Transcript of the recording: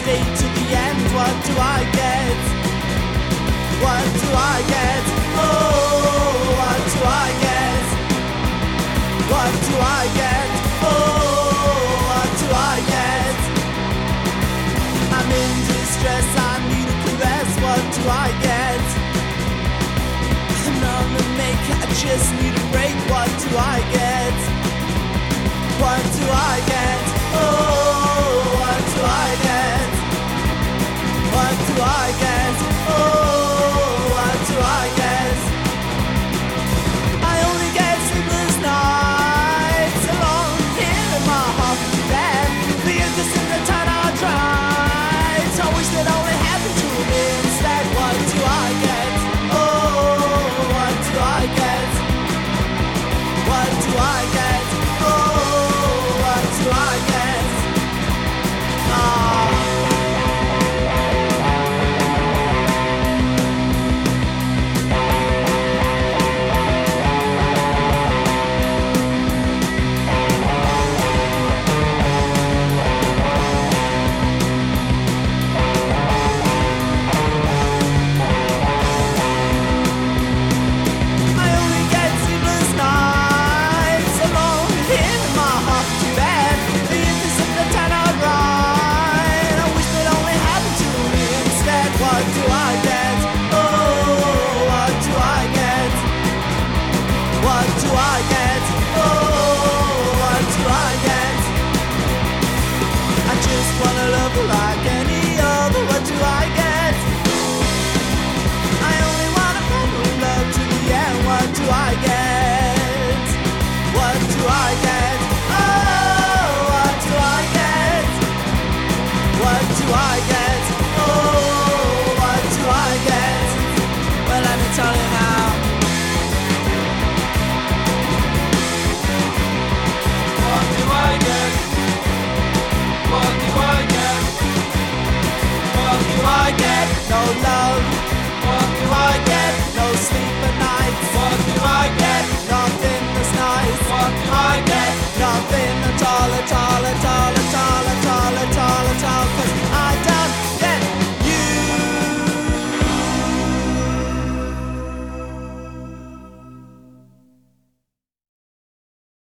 stay to the end. What do I get? What do I get? Oh, what do I get? What do I get? Oh, what do I get? I'm in distress, I need a caress. What do I get? I'm on the make, I just need a break. What do I get? What do I get? Oh, what do I get? What do I get? Oh, what do I get? I only get sleepless nights alone here in my hospital bed. The interest in the town I tried. I wish that only happened to me instead. What do I get? Oh, what do I get? What do I get? Oh, what do I get? Ah. Wanna love like